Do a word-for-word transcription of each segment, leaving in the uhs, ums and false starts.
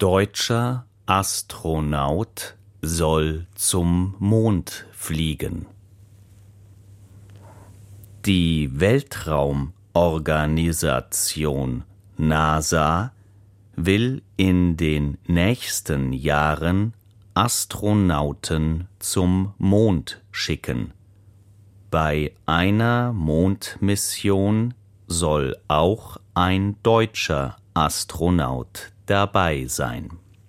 Deutscher Astronaut soll zum Mond fliegen. Die Weltraumorganisation NASA will in den nächsten Jahren Astronauten zum Mond schicken. Bei einer Mondmission soll auch ein deutscher Astronaut dabei sein.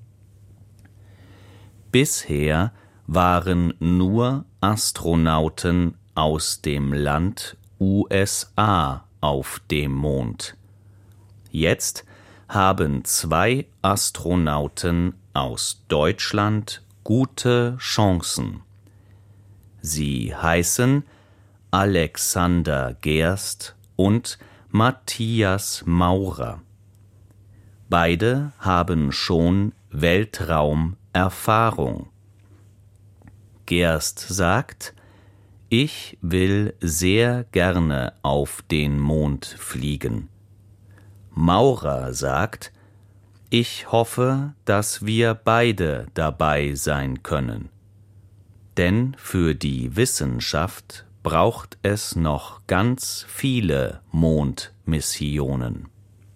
Bisher waren nur Astronauten aus dem Land U S A auf dem Mond. Jetzt haben zwei Astronauten aus Deutschland gute Chancen. Sie heißen Alexander Gerst und Matthias Maurer. Beide haben schon Weltraumerfahrung. Gerst sagt: Ich will sehr gerne auf den Mond fliegen. Maurer sagt: Ich hoffe, dass wir beide dabei sein können. Denn für die Wissenschaft braucht es noch ganz viele Mondmissionen.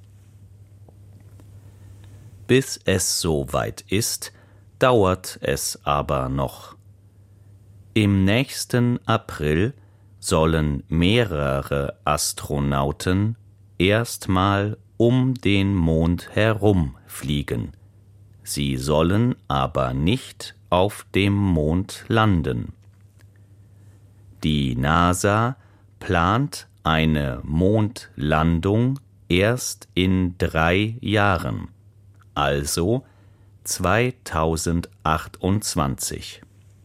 Bis es soweit ist, dauert es aber noch. Im nächsten April sollen mehrere Astronauten erstmal um den Mond herum fliegen. Sie sollen aber nicht auf dem Mond landen. Die NASA plant eine Mondlandung erst in drei Jahren, also zweitausendachtundzwanzig.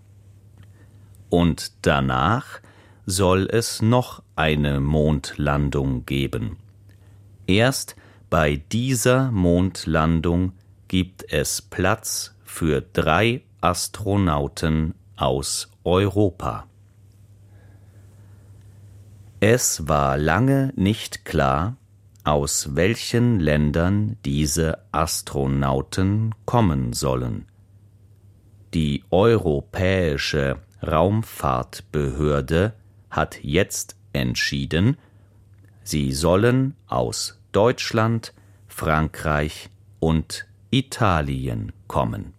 Und danach soll es noch eine Mondlandung geben. Erst bei dieser Mondlandung gibt es Platz für drei Astronauten aus Europa. Es war lange nicht klar, aus welchen Ländern diese Astronauten kommen sollen. Die Europäische Raumfahrtbehörde hat jetzt entschieden, sie sollen aus Deutschland, Frankreich und Italien kommen.